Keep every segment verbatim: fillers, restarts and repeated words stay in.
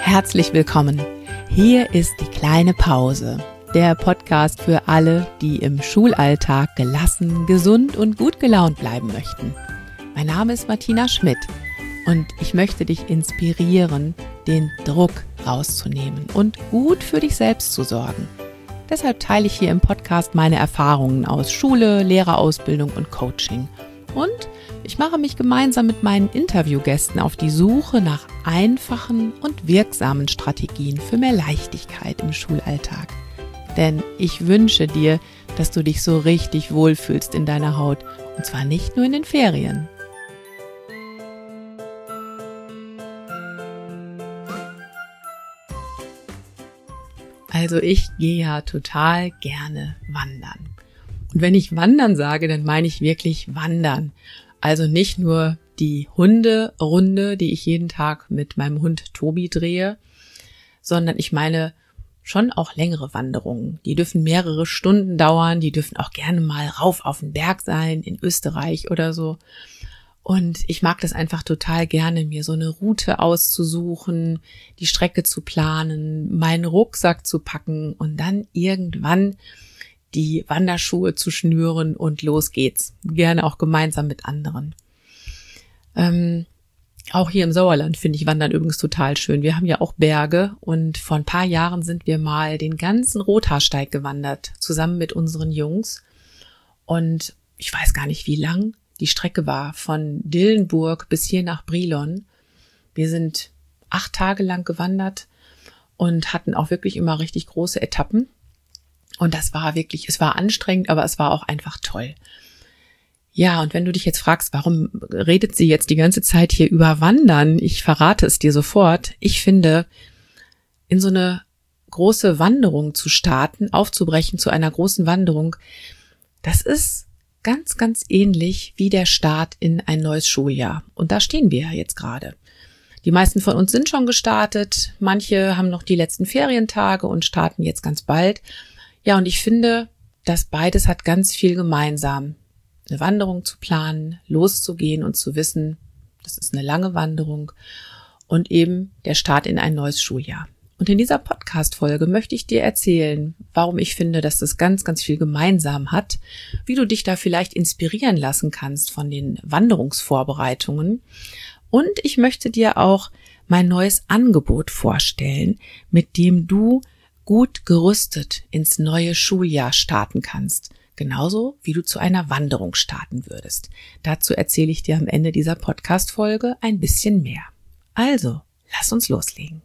Herzlich willkommen. Hier ist die kleine Pause, der Podcast für alle, die im Schulalltag gelassen, gesund und gut gelaunt bleiben möchten. Mein Name ist Martina Schmidt und ich möchte dich inspirieren, den Druck rauszunehmen und gut für dich selbst zu sorgen. Deshalb teile ich hier im Podcast meine Erfahrungen aus Schule, Lehrerausbildung und Coaching. Und ich mache mich gemeinsam mit meinen Interviewgästen auf die Suche nach einfachen und wirksamen Strategien für mehr Leichtigkeit im Schulalltag. Denn ich wünsche dir, dass du dich so richtig wohlfühlst in deiner Haut, und zwar nicht nur in den Ferien. Also ich gehe ja total gerne wandern. Und wenn ich wandern sage, dann meine ich wirklich wandern. Also nicht nur die Hunderunde, die ich jeden Tag mit meinem Hund Tobi drehe, sondern ich meine schon auch längere Wanderungen. Die dürfen mehrere Stunden dauern, die dürfen auch gerne mal rauf auf den Berg sein, in Österreich oder so. Und ich mag das einfach total gerne, mir so eine Route auszusuchen, die Strecke zu planen, meinen Rucksack zu packen und dann irgendwann die Wanderschuhe zu schnüren und los geht's. Gerne auch gemeinsam mit anderen. Ähm, auch hier im Sauerland finde ich Wandern übrigens total schön. Wir haben ja auch Berge und vor ein paar Jahren sind wir mal den ganzen Rothaarsteig gewandert, zusammen mit unseren Jungs. Und ich weiß gar nicht, wie lang die Strecke war, von Dillenburg bis hier nach Brilon. Wir sind acht Tage lang gewandert und hatten auch wirklich immer richtig große Etappen. Und das war wirklich, es war anstrengend, aber es war auch einfach toll. Ja, und wenn du dich jetzt fragst, warum redet sie jetzt die ganze Zeit hier über Wandern? Ich verrate es dir sofort. Ich finde, in so eine große Wanderung zu starten, aufzubrechen zu einer großen Wanderung, das ist ganz, ganz ähnlich wie der Start in ein neues Schuljahr. Und da stehen wir jetzt gerade. Die meisten von uns sind schon gestartet. Manche haben noch die letzten Ferientage und starten jetzt ganz bald. Ja, und ich finde, dass beides hat ganz viel gemeinsam. Eine Wanderung zu planen, loszugehen und zu wissen, das ist eine lange Wanderung und eben der Start in ein neues Schuljahr. Und in dieser Podcast-Folge möchte ich dir erzählen, warum ich finde, dass das ganz, ganz viel gemeinsam hat, wie du dich da vielleicht inspirieren lassen kannst von den Wanderungsvorbereitungen. Und ich möchte dir auch mein neues Angebot vorstellen, mit dem du gut gerüstet ins neue Schuljahr starten kannst. Genauso wie du zu einer Wanderung starten würdest. Dazu erzähle ich dir am Ende dieser Podcast-Folge ein bisschen mehr. Also, lass uns loslegen.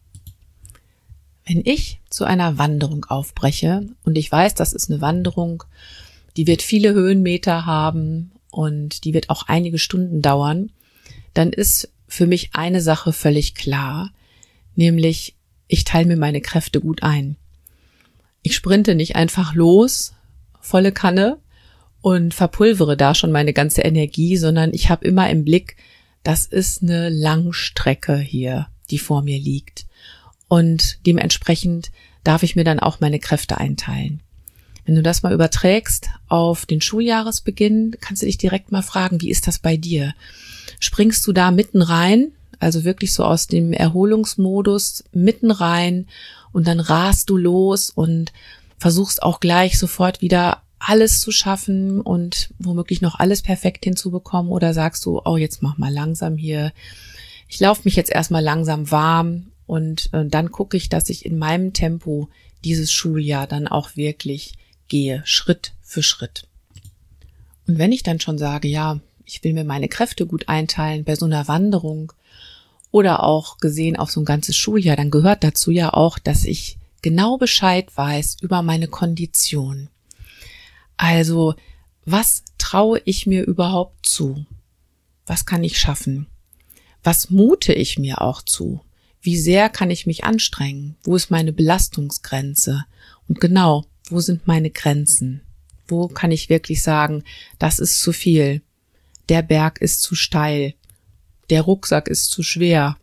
Wenn ich zu einer Wanderung aufbreche und ich weiß, das ist eine Wanderung, die wird viele Höhenmeter haben und die wird auch einige Stunden dauern, dann ist für mich eine Sache völlig klar, nämlich ich teile mir meine Kräfte gut ein. Ich sprinte nicht einfach los, volle Kanne und verpulvere da schon meine ganze Energie, sondern ich habe immer im Blick, das ist eine Langstrecke hier, die vor mir liegt. Und dementsprechend darf ich mir dann auch meine Kräfte einteilen. Wenn du das mal überträgst auf den Schuljahresbeginn, kannst du dich direkt mal fragen, wie ist das bei dir? Springst du da mitten rein? Also wirklich so aus dem Erholungsmodus mitten rein und dann rast du los und versuchst auch gleich sofort wieder alles zu schaffen und womöglich noch alles perfekt hinzubekommen, oder sagst du, oh, jetzt mach mal langsam hier. Ich laufe mich jetzt erstmal langsam warm und äh, dann gucke ich, dass ich in meinem Tempo dieses Schuljahr dann auch wirklich gehe, Schritt für Schritt. Und wenn ich dann schon sage, ja, ich will mir meine Kräfte gut einteilen bei so einer Wanderung, oder auch gesehen auf so ein ganzes Schuljahr, dann gehört dazu ja auch, dass ich genau Bescheid weiß über meine Kondition. Also, was traue ich mir überhaupt zu? Was kann ich schaffen? Was mute ich mir auch zu? Wie sehr kann ich mich anstrengen? Wo ist meine Belastungsgrenze? Und genau, wo sind meine Grenzen? Wo kann ich wirklich sagen, das ist zu viel? Der Berg ist zu steil. Der Rucksack ist zu schwer.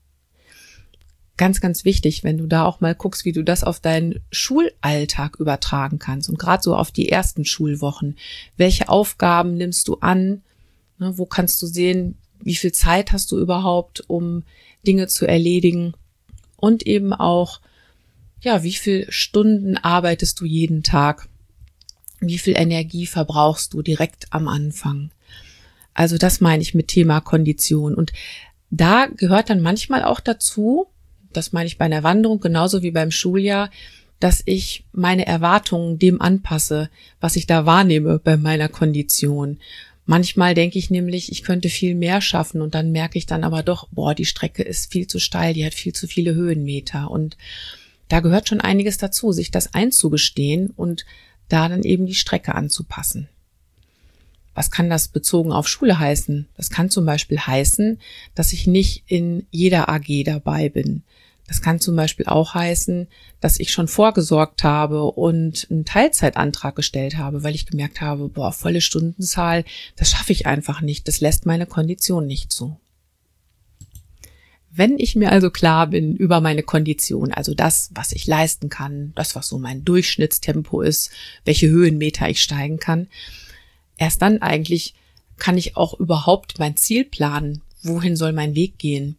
Ganz, ganz wichtig, wenn du da auch mal guckst, wie du das auf deinen Schulalltag übertragen kannst und gerade so auf die ersten Schulwochen. Welche Aufgaben nimmst du an? Ne, wo kannst du sehen, wie viel Zeit hast du überhaupt, um Dinge zu erledigen? und eben auch, ja, wie viel Stunden arbeitest du jeden Tag? Wie viel Energie verbrauchst du direkt am Anfang? Also das meine ich mit Thema Kondition. Und da gehört dann manchmal auch dazu, das meine ich bei einer Wanderung genauso wie beim Schuljahr, dass ich meine Erwartungen dem anpasse, was ich da wahrnehme bei meiner Kondition. Manchmal denke ich nämlich, ich könnte viel mehr schaffen und dann merke ich dann aber doch, boah, die Strecke ist viel zu steil, die hat viel zu viele Höhenmeter. Und da gehört schon einiges dazu, sich das einzugestehen und da dann eben die Strecke anzupassen. Was kann das bezogen auf Schule heißen? Das kann zum Beispiel heißen, dass ich nicht in jeder A G dabei bin. Das kann zum Beispiel auch heißen, dass ich schon vorgesorgt habe und einen Teilzeitantrag gestellt habe, weil ich gemerkt habe, boah, volle Stundenzahl, das schaffe ich einfach nicht, das lässt meine Kondition nicht zu. Wenn ich mir also klar bin über meine Kondition, also das, was ich leisten kann, das, was so mein Durchschnittstempo ist, welche Höhenmeter ich steigen kann, erst dann eigentlich kann ich auch überhaupt mein Ziel planen, wohin soll mein Weg gehen.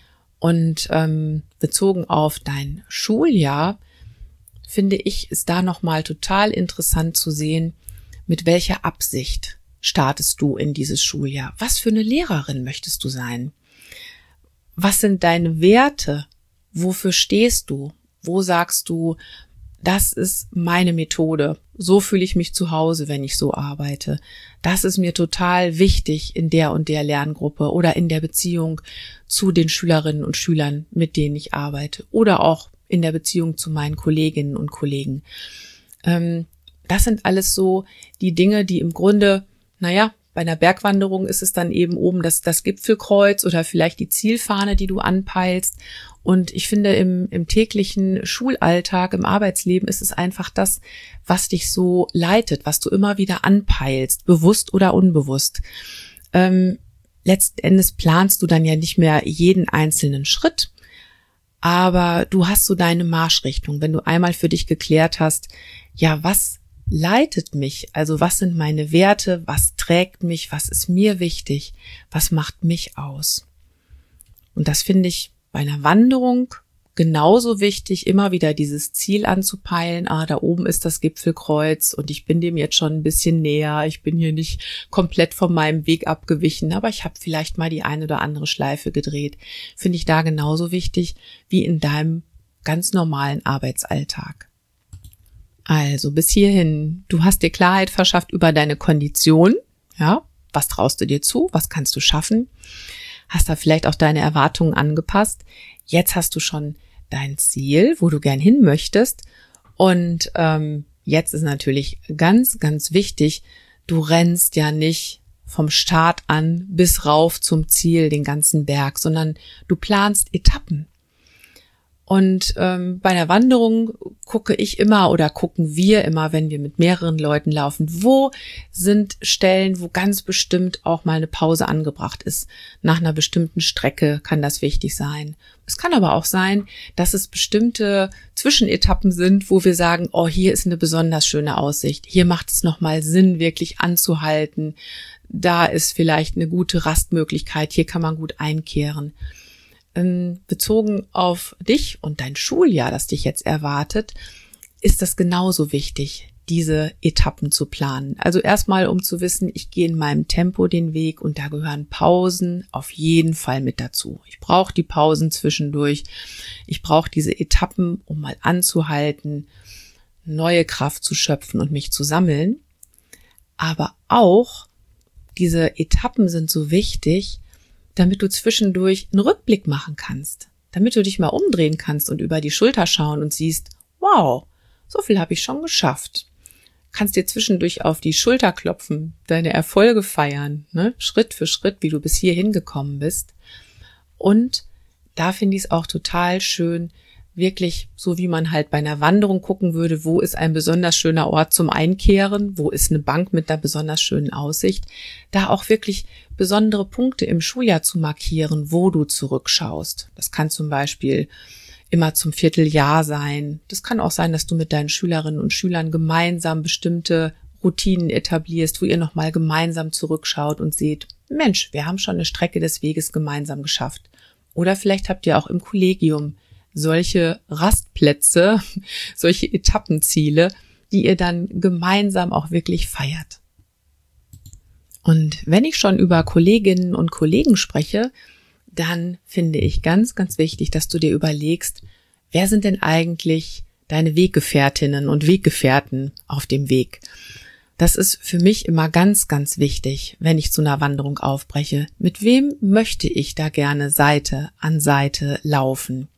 Und ähm, bezogen auf dein Schuljahr, finde ich, ist da nochmal total interessant zu sehen, mit welcher Absicht startest du in dieses Schuljahr? Was für eine Lehrerin möchtest du sein? Was sind deine Werte? Wofür stehst du? Wo sagst du, das ist meine Methode. So fühle ich mich zu Hause, wenn ich so arbeite. Das ist mir total wichtig in der und der Lerngruppe oder in der Beziehung zu den Schülerinnen und Schülern, mit denen ich arbeite oder auch in der Beziehung zu meinen Kolleginnen und Kollegen. Ähm, das sind alles so die Dinge, die im Grunde, naja, bei einer Bergwanderung ist es dann eben oben das, das Gipfelkreuz oder vielleicht die Zielfahne, die du anpeilst. Und ich finde, im, im täglichen Schulalltag, im Arbeitsleben ist es einfach das, was dich so leitet, was du immer wieder anpeilst, bewusst oder unbewusst. Ähm, letzten Endes planst du dann ja nicht mehr jeden einzelnen Schritt, aber du hast so deine Marschrichtung. Wenn du einmal für dich geklärt hast, ja, was leitet mich? Also was sind meine Werte? Was trägt mich? Was ist mir wichtig? Was macht mich aus? Und das finde ich bei einer Wanderung genauso wichtig, immer wieder dieses Ziel anzupeilen. Ah, da oben ist das Gipfelkreuz und ich bin dem jetzt schon ein bisschen näher. Ich bin hier nicht komplett von meinem Weg abgewichen, aber ich habe vielleicht mal die eine oder andere Schleife gedreht. Finde ich da genauso wichtig wie in deinem ganz normalen Arbeitsalltag. Also bis hierhin, du hast dir Klarheit verschafft über deine Kondition, ja, was traust du dir zu, was kannst du schaffen, hast da vielleicht auch deine Erwartungen angepasst, jetzt hast du schon dein Ziel, wo du gern hin möchtest und ähm, jetzt ist natürlich ganz, ganz wichtig, du rennst ja nicht vom Start an bis rauf zum Ziel den ganzen Berg, sondern du planst Etappen. Und ähm, bei einer Wanderung gucke ich immer oder gucken wir immer, wenn wir mit mehreren Leuten laufen, wo sind Stellen, wo ganz bestimmt auch mal eine Pause angebracht ist. Nach einer bestimmten Strecke kann das wichtig sein. Es kann aber auch sein, dass es bestimmte Zwischenetappen sind, wo wir sagen, oh, hier ist eine besonders schöne Aussicht. Hier macht es nochmal Sinn, wirklich anzuhalten. Da ist vielleicht eine gute Rastmöglichkeit. Hier kann man gut einkehren. Bezogen auf dich und dein Schuljahr, das dich jetzt erwartet, ist das genauso wichtig, diese Etappen zu planen. Also erstmal, um zu wissen, ich gehe in meinem Tempo den Weg und da gehören Pausen auf jeden Fall mit dazu. Ich brauche die Pausen zwischendurch. Ich brauche diese Etappen, um mal anzuhalten, neue Kraft zu schöpfen und mich zu sammeln. Aber auch diese Etappen sind so wichtig, damit du zwischendurch einen Rückblick machen kannst, damit du dich mal umdrehen kannst und über die Schulter schauen und siehst, wow, so viel habe ich schon geschafft. Kannst dir zwischendurch auf die Schulter klopfen, deine Erfolge feiern, ne? Schritt für Schritt, wie du bis hierhin gekommen bist. Und da finde ich es auch total schön, wirklich so wie man halt bei einer Wanderung gucken würde, wo ist ein besonders schöner Ort zum Einkehren, wo ist eine Bank mit einer besonders schönen Aussicht, da auch wirklich besondere Punkte im Schuljahr zu markieren, wo du zurückschaust. Das kann zum Beispiel immer zum Vierteljahr sein. Das kann auch sein, dass du mit deinen Schülerinnen und Schülern gemeinsam bestimmte Routinen etablierst, wo ihr nochmal gemeinsam zurückschaut und seht, Mensch, wir haben schon eine Strecke des Weges gemeinsam geschafft. Oder vielleicht habt ihr auch im Kollegium solche Rastplätze, solche Etappenziele, die ihr dann gemeinsam auch wirklich feiert. Und wenn ich schon über Kolleginnen und Kollegen spreche, dann finde ich ganz, ganz wichtig, dass du dir überlegst, wer sind denn eigentlich deine Weggefährtinnen und Weggefährten auf dem Weg? Das ist für mich immer ganz, ganz wichtig, wenn ich zu einer Wanderung aufbreche. Mit wem möchte ich da gerne Seite an Seite laufen?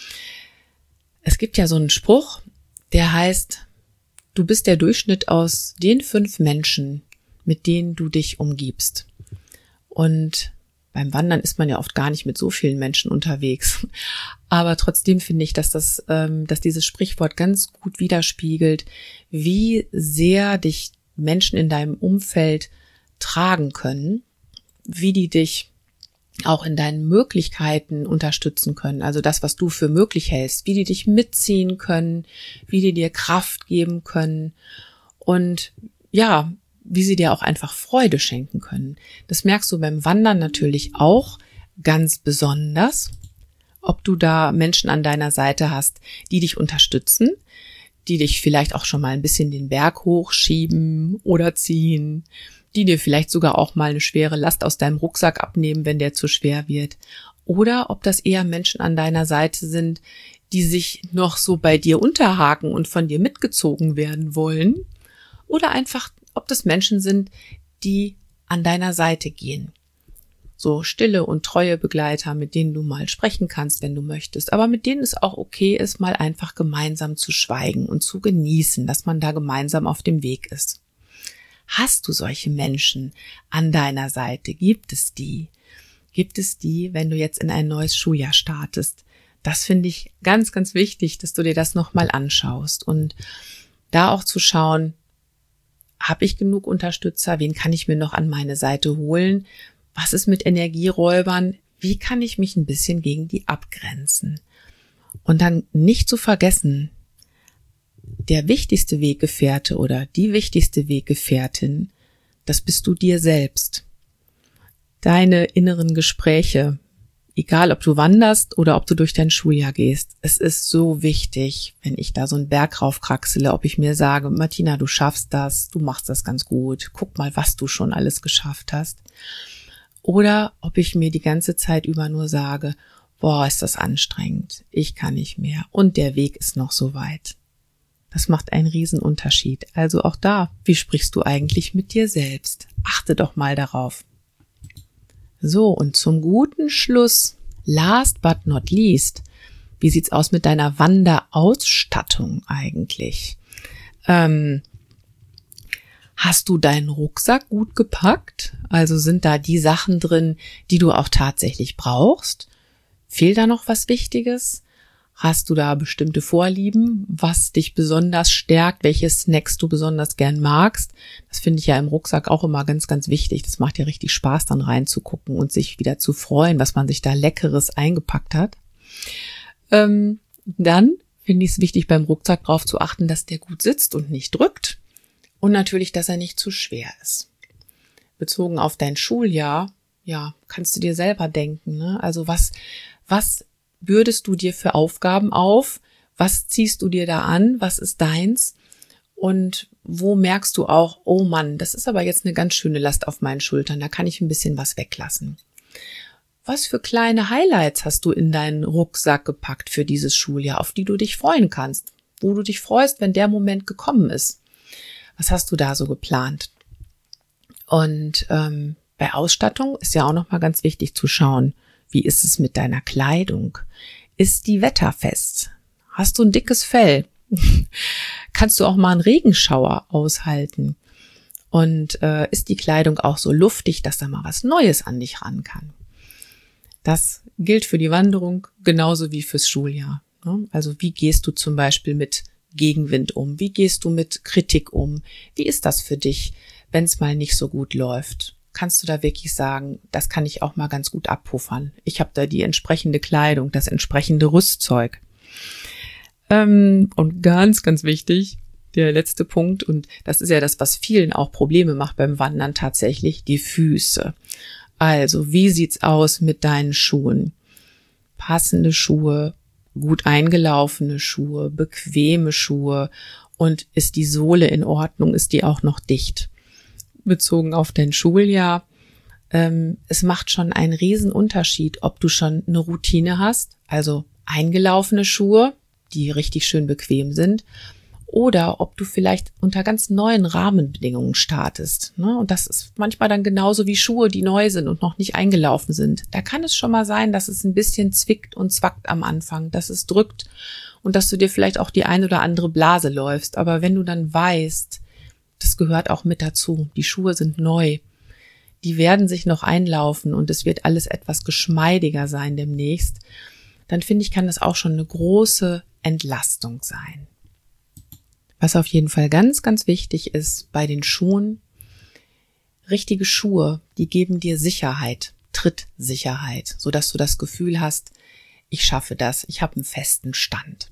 Es gibt ja so einen Spruch, der heißt, du bist der Durchschnitt aus den fünf Menschen, mit denen du dich umgibst. Und beim Wandern ist man ja oft gar nicht mit so vielen Menschen unterwegs. Aber trotzdem finde ich, dass das, ähm, dass dieses Sprichwort ganz gut widerspiegelt, wie sehr dich Menschen in deinem Umfeld tragen können, wie die dich auch in deinen Möglichkeiten unterstützen können. Also das, was du für möglich hältst, wie die dich mitziehen können, wie die dir Kraft geben können und ja, wie sie dir auch einfach Freude schenken können. Das merkst du beim Wandern natürlich auch ganz besonders, ob du da Menschen an deiner Seite hast, die dich unterstützen, die dich vielleicht auch schon mal ein bisschen den Berg hochschieben oder ziehen, die dir vielleicht sogar auch mal eine schwere Last aus deinem Rucksack abnehmen, wenn der zu schwer wird. Oder ob das eher Menschen an deiner Seite sind, die sich noch so bei dir unterhaken und von dir mitgezogen werden wollen. Oder einfach ob das Menschen sind, die an deiner Seite gehen. So stille und treue Begleiter, mit denen du mal sprechen kannst, wenn du möchtest, aber mit denen es auch okay ist, mal einfach gemeinsam zu schweigen und zu genießen, dass man da gemeinsam auf dem Weg ist. Hast du solche Menschen an deiner Seite? Gibt es die? Gibt es die, wenn du jetzt in ein neues Schuljahr startest? Das finde ich ganz, ganz wichtig, dass du dir das nochmal anschaust und da auch zu schauen, habe ich genug Unterstützer? Wen kann ich mir noch an meine Seite holen? Was ist mit Energieräubern? Wie kann ich mich ein bisschen gegen die abgrenzen? Und dann nicht zu vergessen, der wichtigste Weggefährte oder die wichtigste Weggefährtin, das bist du dir selbst. Deine inneren Gespräche, egal ob du wanderst oder ob du durch dein Schuljahr gehst. Es ist so wichtig, wenn ich da so einen Berg raufkraxele, ob ich mir sage, Martina, du schaffst das, du machst das ganz gut, guck mal, was du schon alles geschafft hast. Oder ob ich mir die ganze Zeit über nur sage, boah, ist das anstrengend, ich kann nicht mehr und der Weg ist noch so weit. Das macht einen riesen Unterschied. Also auch da, wie sprichst du eigentlich mit dir selbst? Achte doch mal darauf. So, und zum guten Schluss, last but not least, wie sieht's aus mit deiner Wanderausstattung eigentlich? Ähm, hast du deinen Rucksack gut gepackt? Also sind da die Sachen drin, die du auch tatsächlich brauchst? Fehlt da noch was Wichtiges? Hast du da bestimmte Vorlieben, was dich besonders stärkt, welche Snacks du besonders gern magst? Das finde ich ja im Rucksack auch immer ganz, ganz wichtig. Das macht ja richtig Spaß, dann reinzugucken und sich wieder zu freuen, was man sich da Leckeres eingepackt hat. Ähm, dann finde ich es wichtig, beim Rucksack darauf zu achten, dass der gut sitzt und nicht drückt. Und natürlich, dass er nicht zu schwer ist. Bezogen auf dein Schuljahr, ja, kannst du dir selber denken, ne? Also was, was bürdest du dir für Aufgaben auf? Was ziehst du dir da an? Was ist deins? Und wo merkst du auch, oh Mann, das ist aber jetzt eine ganz schöne Last auf meinen Schultern, da kann ich ein bisschen was weglassen. Was für kleine Highlights hast du in deinen Rucksack gepackt für dieses Schuljahr, auf die du dich freuen kannst? Wo du dich freust, wenn der Moment gekommen ist? Was hast du da so geplant? Und ähm, bei Ausstattung ist ja auch nochmal ganz wichtig zu schauen, wie ist es mit deiner Kleidung? Ist die wetterfest? Hast du ein dickes Fell? Kannst du auch mal einen Regenschauer aushalten? Und äh, ist die Kleidung auch so luftig, dass da mal was Neues an dich ran kann? Das gilt für die Wanderung genauso wie fürs Schuljahr. Ne? Also wie gehst du zum Beispiel mit Gegenwind um? Wie gehst du mit Kritik um? Wie ist das für dich, wenn es mal nicht so gut läuft? Kannst du da wirklich sagen, das kann ich auch mal ganz gut abpuffern. Ich habe da die entsprechende Kleidung, das entsprechende Rüstzeug. Ähm, und ganz, ganz wichtig, der letzte Punkt, und das ist ja das, was vielen auch Probleme macht beim Wandern tatsächlich, die Füße. Also, wie sieht's aus mit deinen Schuhen? Passende Schuhe, gut eingelaufene Schuhe, bequeme Schuhe und ist die Sohle in Ordnung, ist die auch noch dicht? Bezogen auf dein Schuljahr, ähm, es macht schon einen riesen Unterschied, ob du schon eine Routine hast, also eingelaufene Schuhe, die richtig schön bequem sind, oder ob du vielleicht unter ganz neuen Rahmenbedingungen startest. Ne? Und das ist manchmal dann genauso wie Schuhe, die neu sind und noch nicht eingelaufen sind. Da kann es schon mal sein, dass es ein bisschen zwickt und zwackt am Anfang, dass es drückt und dass du dir vielleicht auch die ein oder andere Blase läufst. Aber wenn du dann weißt, das gehört auch mit dazu, die Schuhe sind neu, die werden sich noch einlaufen und es wird alles etwas geschmeidiger sein demnächst, dann finde ich, kann das auch schon eine große Entlastung sein. Was auf jeden Fall ganz, ganz wichtig ist bei den Schuhen, richtige Schuhe, die geben dir Sicherheit, Trittsicherheit, sodass du das Gefühl hast, ich schaffe das, ich habe einen festen Stand.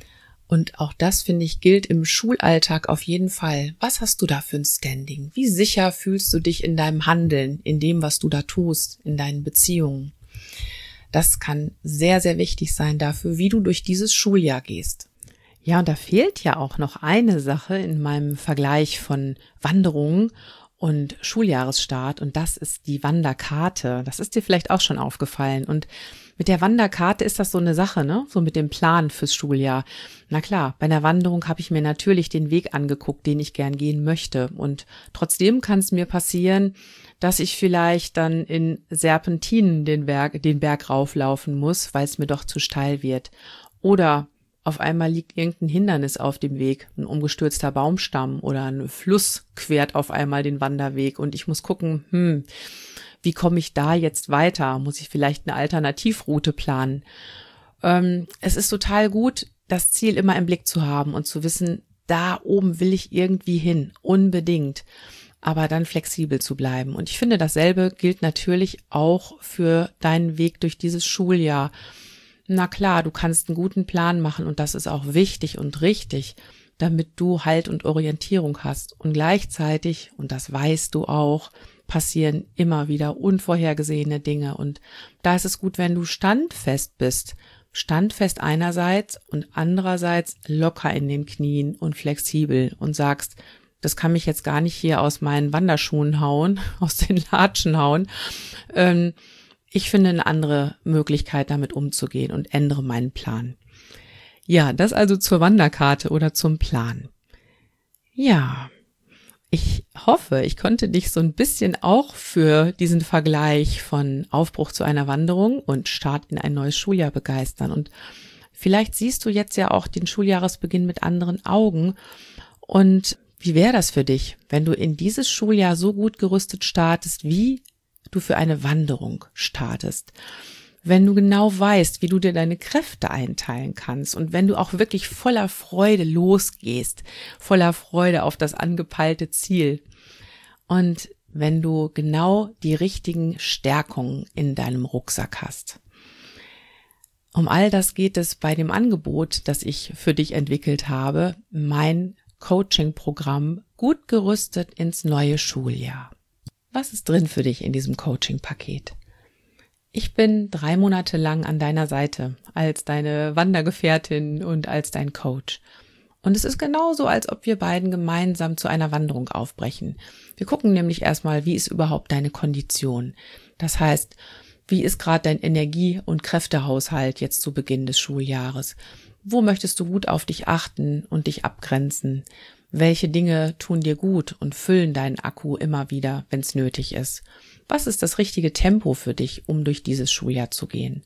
Und auch das, finde ich, gilt im Schulalltag auf jeden Fall. Was hast du da für ein Standing? Wie sicher fühlst du dich in deinem Handeln, in dem, was du da tust, in deinen Beziehungen? Das kann sehr, sehr wichtig sein dafür, wie du durch dieses Schuljahr gehst. Ja, und da fehlt ja auch noch eine Sache in meinem Vergleich von Wanderungen und Schuljahresstart, und das ist die Wanderkarte. Das ist dir vielleicht auch schon aufgefallen. Und mit der Wanderkarte ist das so eine Sache, ne? So mit dem Plan fürs Schuljahr. Na klar, bei einer Wanderung habe ich mir natürlich den Weg angeguckt, den ich gern gehen möchte. Und trotzdem kann es mir passieren, dass ich vielleicht dann in Serpentinen den Berg, den Berg rauflaufen muss, weil es mir doch zu steil wird. Oder auf einmal liegt irgendein Hindernis auf dem Weg, ein umgestürzter Baumstamm oder ein Fluss quert auf einmal den Wanderweg und ich muss gucken, hm, wie komme ich da jetzt weiter? Muss ich vielleicht eine Alternativroute planen? Ähm, es ist total gut, das Ziel immer im Blick zu haben und zu wissen, da oben will ich irgendwie hin, unbedingt, aber dann flexibel zu bleiben. Und ich finde, dasselbe gilt natürlich auch für deinen Weg durch dieses Schuljahr. Na klar, du kannst einen guten Plan machen und das ist auch wichtig und richtig, damit du Halt und Orientierung hast. Und gleichzeitig, und das weißt du auch, passieren immer wieder unvorhergesehene Dinge. Und da ist es gut, wenn du standfest bist. Standfest einerseits und andererseits locker in den Knien und flexibel und sagst, das kann mich jetzt gar nicht hier aus meinen Wanderschuhen hauen, aus den Latschen hauen. Ähm, Ich finde eine andere Möglichkeit, damit umzugehen und ändere meinen Plan. Ja, das also zur Wanderkarte oder zum Plan. Ja, ich hoffe, ich konnte dich so ein bisschen auch für diesen Vergleich von Aufbruch zu einer Wanderung und Start in ein neues Schuljahr begeistern. Und vielleicht siehst du jetzt ja auch den Schuljahresbeginn mit anderen Augen. Und wie wäre das für dich, wenn du in dieses Schuljahr so gut gerüstet startest, wie du für eine Wanderung startest, wenn du genau weißt, wie du dir deine Kräfte einteilen kannst und wenn du auch wirklich voller Freude losgehst, voller Freude auf das angepeilte Ziel und wenn du genau die richtigen Stärkungen in deinem Rucksack hast. Um all das geht es bei dem Angebot, das ich für dich entwickelt habe, mein Coaching-Programm Gut gerüstet ins neue Schuljahr. Was ist drin für dich in diesem Coaching-Paket? Ich bin drei Monate lang an deiner Seite als deine Wandergefährtin und als dein Coach. Und es ist genauso, als ob wir beiden gemeinsam zu einer Wanderung aufbrechen. Wir gucken nämlich erstmal, wie ist überhaupt deine Kondition? Das heißt, wie ist gerade dein Energie- und Kräftehaushalt jetzt zu Beginn des Schuljahres? Wo möchtest du gut auf dich achten und dich abgrenzen? Welche Dinge tun dir gut und füllen deinen Akku immer wieder, wenn es nötig ist? Was ist das richtige Tempo für dich, um durch dieses Schuljahr zu gehen?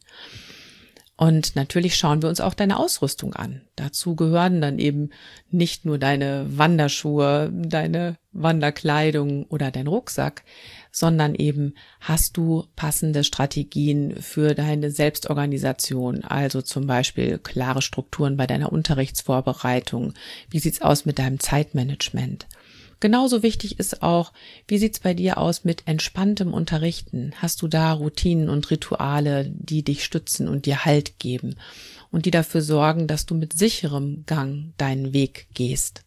Und natürlich schauen wir uns auch deine Ausrüstung an. Dazu gehören dann eben nicht nur deine Wanderschuhe, deine Wanderkleidung oder dein Rucksack, sondern eben hast du passende Strategien für deine Selbstorganisation, also zum Beispiel klare Strukturen bei deiner Unterrichtsvorbereitung. Wie sieht's aus mit deinem Zeitmanagement? Genauso wichtig ist auch, wie sieht's bei dir aus mit entspanntem Unterrichten? Hast du da Routinen und Rituale, die dich stützen und dir Halt geben und die dafür sorgen, dass du mit sicherem Gang deinen Weg gehst?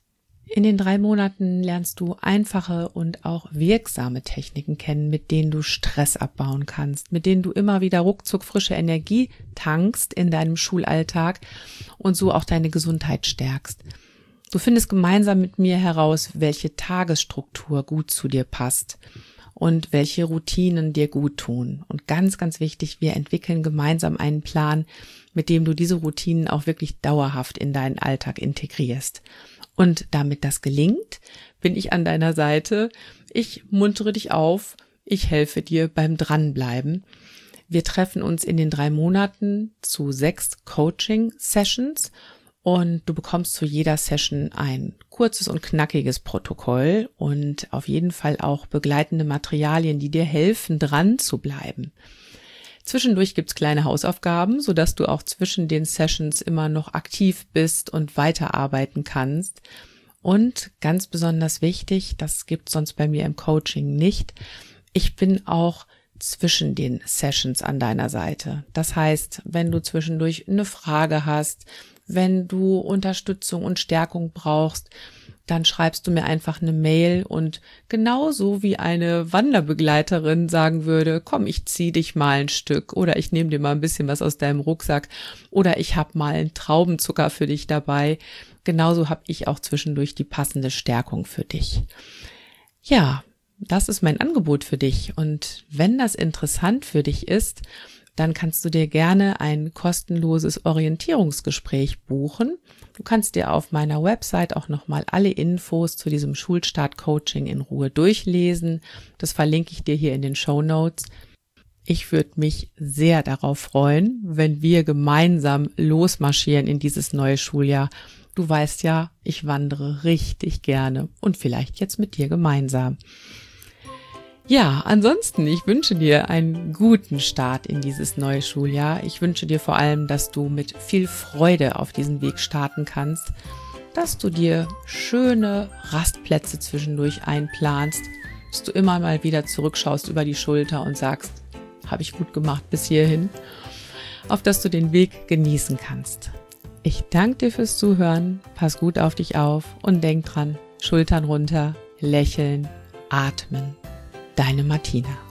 In den drei Monaten lernst du einfache und auch wirksame Techniken kennen, mit denen du Stress abbauen kannst, mit denen du immer wieder ruckzuck frische Energie tankst in deinem Schulalltag und so auch deine Gesundheit stärkst. Du findest gemeinsam mit mir heraus, welche Tagesstruktur gut zu dir passt und welche Routinen dir gut tun. Und ganz, ganz wichtig, wir entwickeln gemeinsam einen Plan, mit dem du diese Routinen auch wirklich dauerhaft in deinen Alltag integrierst. Und damit das gelingt, bin ich an deiner Seite. Ich muntere dich auf. Ich helfe dir beim Dranbleiben. Wir treffen uns in den drei Monaten zu sechs Coaching-Sessions und du bekommst zu jeder Session ein kurzes und knackiges Protokoll und auf jeden Fall auch begleitende Materialien, die dir helfen, dran zu bleiben. Zwischendurch gibt's kleine Hausaufgaben, sodass du auch zwischen den Sessions immer noch aktiv bist und weiterarbeiten kannst. Und ganz besonders wichtig, das gibt's sonst bei mir im Coaching nicht, ich bin auch zwischen den Sessions an deiner Seite. Das heißt, wenn du zwischendurch eine Frage hast, wenn du Unterstützung und Stärkung brauchst, dann schreibst du mir einfach eine Mail und genauso wie eine Wanderbegleiterin sagen würde, komm, ich zieh dich mal ein Stück oder ich nehme dir mal ein bisschen was aus deinem Rucksack oder ich habe mal einen Traubenzucker für dich dabei. Genauso habe ich auch zwischendurch die passende Stärkung für dich. Ja, das ist mein Angebot für dich und wenn das interessant für dich ist, dann kannst du dir gerne ein kostenloses Orientierungsgespräch buchen. Du kannst dir auf meiner Website auch nochmal alle Infos zu diesem Schulstart-Coaching in Ruhe durchlesen. Das verlinke ich dir hier in den Shownotes. Ich würde mich sehr darauf freuen, wenn wir gemeinsam losmarschieren in dieses neue Schuljahr. Du weißt ja, ich wandere richtig gerne und vielleicht jetzt mit dir gemeinsam. Ja, ansonsten, ich wünsche dir einen guten Start in dieses neue Schuljahr. Ich wünsche dir vor allem, dass du mit viel Freude auf diesen Weg starten kannst, dass du dir schöne Rastplätze zwischendurch einplanst, dass du immer mal wieder zurückschaust über die Schulter und sagst, habe ich gut gemacht bis hierhin, auf dass du den Weg genießen kannst. Ich danke dir fürs Zuhören, pass gut auf dich auf und denk dran, Schultern runter, lächeln, atmen. Deine Martina.